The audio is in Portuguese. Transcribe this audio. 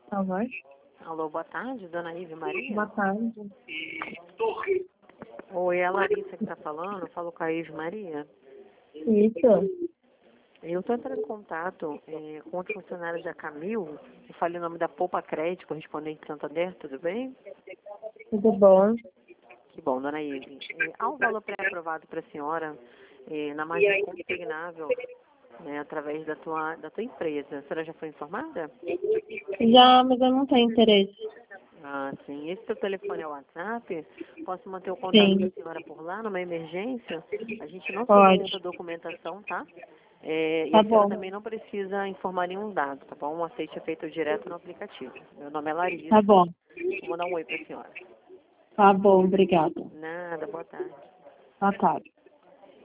Alô? Alô, boa tarde, dona Ive Maria? Boa tarde. Oi, é a Larissa que está falando, eu falo com a Ive Maria. Isso. Eu estou entrando em contato com os funcionários da Camil, eu falei o nome da Poupa Crédito, correspondente de Santander, tudo bem? Tudo bom? Que bom, dona Ive. Há um valor pré-aprovado para a senhora na margem consignável através da tua empresa. A senhora já foi informada? Já, mas eu não tenho interesse. Ah, sim. Esse seu telefone é o WhatsApp? Posso manter o contato da Sim, senhora por lá, numa emergência? A gente não pode. solicita documentação, tá? E Tá a senhora bom. também não precisa informar nenhum dado, tá bom? O aceite é feito direto no aplicativo. Meu nome é Tá Larissa. bom. Vou mandar um oi para a senhora. Tá bom, obrigada. Nada, boa tarde. Boa tarde.